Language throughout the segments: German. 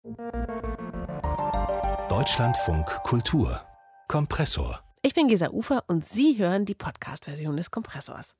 Deutschlandfunk Kultur Kompressor. Ich bin Gesa Ufer und Sie hören die Podcast-Version des Kompressors.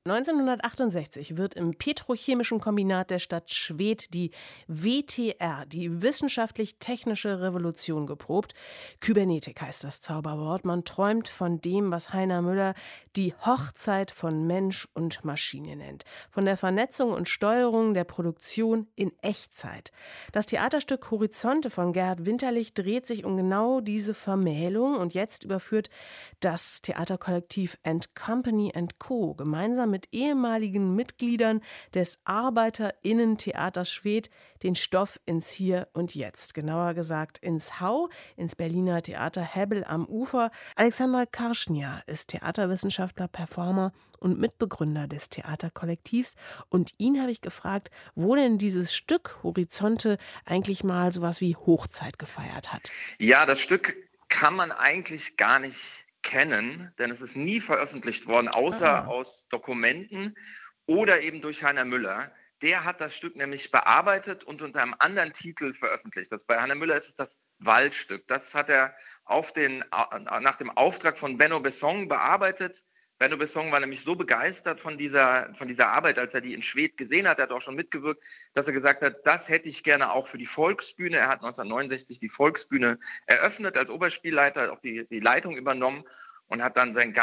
1968 wird im Petrochemischen Kombinat der Stadt Schwedt die WTR, die Wissenschaftlich-Technische Revolution, geprobt. Kybernetik heißt das Zauberwort. Man träumt von dem, was Heiner Müller die Hochzeit von Mensch und Maschine nennt. Von der Vernetzung und Steuerung der Produktion in Echtzeit. Das Theaterstück Horizonte von Gerhard Winterlich dreht sich um genau diese Vermählung und jetzt überführt das Theaterkollektiv &Company &Co. gemeinsam mit ehemaligen Mitgliedern des ArbeiterInnen-Theaters Schwedt den Stoff ins Hier und Jetzt. Genauer gesagt ins Hau, ins Berliner Theater Hebbel am Ufer. Alexander Karschnia ist Theaterwissenschaftler, Performer und Mitbegründer des Theaterkollektivs. Und ihn habe ich gefragt, wo denn dieses Stück Horizonte eigentlich mal sowas wie Hochzeit gefeiert hat. Ja, das Stück kann man eigentlich gar nicht kennen, denn es ist nie veröffentlicht worden, außer aus Dokumenten oder eben durch Heiner Müller. Der hat das Stück nämlich bearbeitet und unter einem anderen Titel veröffentlicht. Bei Heiner Müller ist es das Waldstück. Das hat er nach dem Auftrag von Benno Besson bearbeitet. Benno Besson war nämlich so begeistert von dieser Arbeit, als er die in Schwedt gesehen hat, er hat auch schon mitgewirkt, dass er gesagt hat, das hätte ich gerne auch für die Volksbühne. Er hat 1969 die Volksbühne eröffnet, als Oberspielleiter auch die Leitung übernommen und hat dann seine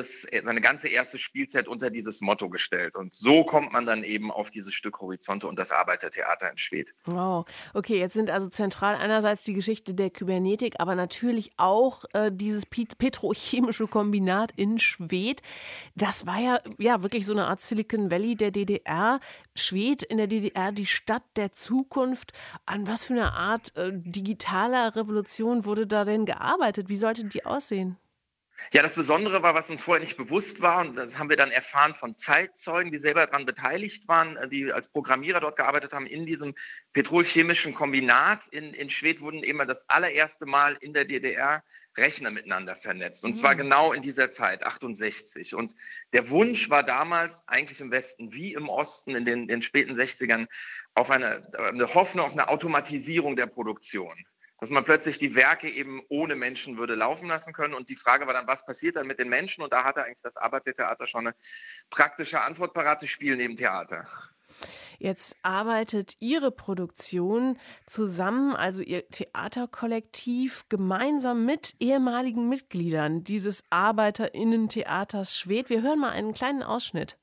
ganze erste Spielzeit unter dieses Motto gestellt. Und so kommt man dann eben auf dieses Stück Horizonte und das Arbeitertheater in Schwedt. Wow, okay, jetzt sind also zentral einerseits die Geschichte der Kybernetik, aber natürlich auch dieses petrochemische Kombinat in Schwedt. Das war ja wirklich so eine Art Silicon Valley der DDR. Schwedt in der DDR, die Stadt der Zukunft. An was für eine Art digitaler Revolution wurde da denn gearbeitet? Wie sollte die aussehen? Ja, das Besondere war, was uns vorher nicht bewusst war, und das haben wir dann erfahren von Zeitzeugen, die selber daran beteiligt waren, die als Programmierer dort gearbeitet haben, in diesem petrolchemischen Kombinat in Schwedt wurden eben das allererste Mal in der DDR Rechner miteinander vernetzt. Und zwar genau in dieser Zeit, 68. Und der Wunsch war damals eigentlich im Westen wie im Osten in den späten 60ern auf eine Hoffnung auf eine Automatisierung der Produktion. Dass man plötzlich die Werke eben ohne Menschen würde laufen lassen können. Und die Frage war dann, was passiert dann mit den Menschen? Und da hatte eigentlich das Arbeitertheater schon eine praktische Antwort parat. Sie spielen neben Theater. Jetzt arbeitet Ihre Produktion zusammen, also Ihr Theaterkollektiv, gemeinsam mit ehemaligen Mitgliedern dieses ArbeiterInnen-Theaters Schwedt. Wir hören mal einen kleinen Ausschnitt.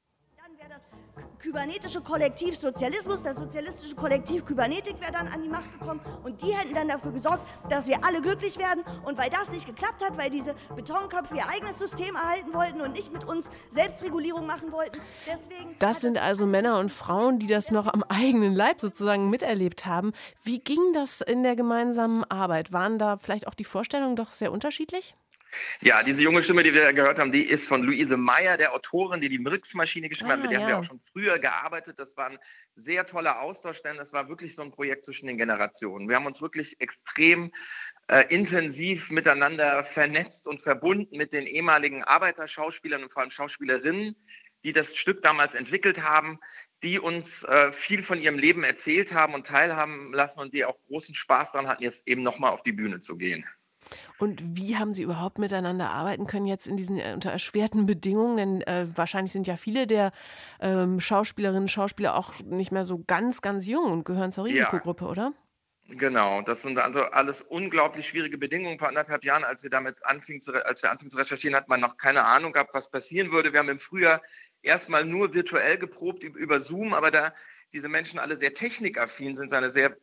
Kybernetische Kollektiv Sozialismus, das sozialistische Kollektiv Kybernetik wäre dann an die Macht gekommen und die hätten dann dafür gesorgt, dass wir alle glücklich werden. Und weil das nicht geklappt hat, weil diese Betonköpfe ihr eigenes System erhalten wollten und nicht mit uns Selbstregulierung machen wollten, deswegen... Das sind also Männer und Frauen, die das noch am eigenen Leib sozusagen miterlebt haben. Wie ging das in der gemeinsamen Arbeit? Waren da vielleicht auch die Vorstellungen doch sehr unterschiedlich? Ja, diese junge Stimme, die wir gehört haben, die ist von Luise Meyer, der Autorin, die Mrix-Maschine geschrieben hat. Mit der haben wir auch schon früher gearbeitet. Das war ein sehr toller Austausch, denn das war wirklich so ein Projekt zwischen den Generationen. Wir haben uns wirklich extrem intensiv miteinander vernetzt und verbunden mit den ehemaligen Arbeiterschauspielern und vor allem Schauspielerinnen, die das Stück damals entwickelt haben, die uns viel von ihrem Leben erzählt haben und teilhaben lassen und die auch großen Spaß daran hatten, jetzt eben nochmal auf die Bühne zu gehen. Und wie haben Sie überhaupt miteinander arbeiten können jetzt in diesen unter erschwerten Bedingungen? Denn wahrscheinlich sind ja viele der Schauspielerinnen und Schauspieler auch nicht mehr so ganz, ganz jung und gehören zur Risikogruppe, oder? Genau, das sind also alles unglaublich schwierige Bedingungen. Vor 1,5 Jahren, als wir anfingen zu recherchieren, hat man noch keine Ahnung gehabt, was passieren würde. Wir haben im Frühjahr erstmal nur virtuell geprobt über Zoom, aber da diese Menschen alle sehr technikaffin sind, eine sehr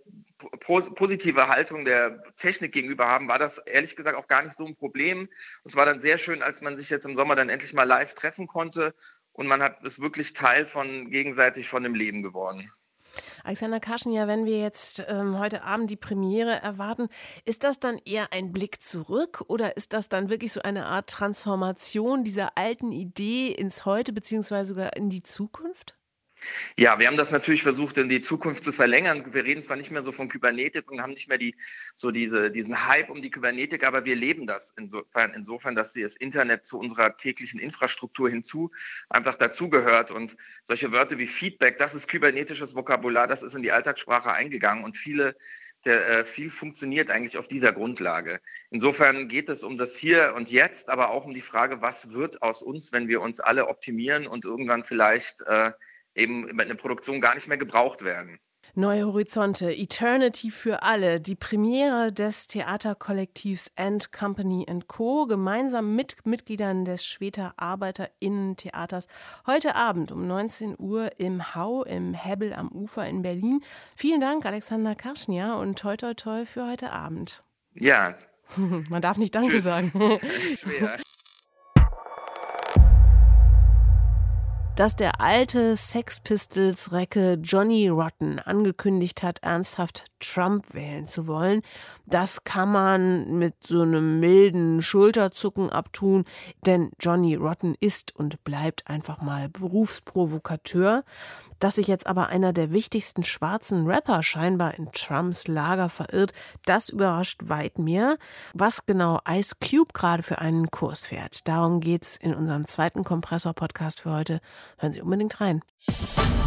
positive Haltung der Technik gegenüber haben, war das ehrlich gesagt auch gar nicht so ein Problem. Es war dann sehr schön, als man sich jetzt im Sommer dann endlich mal live treffen konnte und man ist wirklich Teil gegenseitig von dem Leben geworden. Alexander Karschnia, wenn wir jetzt heute Abend die Premiere erwarten, ist das dann eher ein Blick zurück oder ist das dann wirklich so eine Art Transformation dieser alten Idee ins Heute beziehungsweise sogar in die Zukunft? Ja, wir haben das natürlich versucht, in die Zukunft zu verlängern. Wir reden zwar nicht mehr so von Kybernetik und haben nicht mehr diesen Hype um die Kybernetik, aber wir leben das insofern, dass das Internet zu unserer täglichen Infrastruktur einfach dazugehört. Und solche Wörter wie Feedback, das ist kybernetisches Vokabular, das ist in die Alltagssprache eingegangen. Und viele viel funktioniert eigentlich auf dieser Grundlage. Insofern geht es um das Hier und Jetzt, aber auch um die Frage, was wird aus uns, wenn wir uns alle optimieren und irgendwann vielleicht eben in der Produktion gar nicht mehr gebraucht werden. Neue Horizonte, Eternity für alle, die Premiere des Theaterkollektivs And Company & Co. gemeinsam mit Mitgliedern des Schwedter ArbeiterInnen-Theaters heute Abend um 19 Uhr im Hau im Hebbel am Ufer in Berlin. Vielen Dank, Alexander Karschnia, und toi toi toi für heute Abend. Ja. Man darf nicht Danke sagen. Schwer. Dass der alte Sex Pistols-Recke Johnny Rotten angekündigt hat, ernsthaft Trump wählen zu wollen, das kann man mit so einem milden Schulterzucken abtun, denn Johnny Rotten ist und bleibt einfach mal Berufsprovokateur. Dass sich jetzt aber einer der wichtigsten schwarzen Rapper scheinbar in Trumps Lager verirrt, das überrascht weit mehr. Was genau Ice Cube gerade für einen Kurs fährt, darum geht's in unserem zweiten Kompressor-Podcast für heute. Hören Sie unbedingt rein.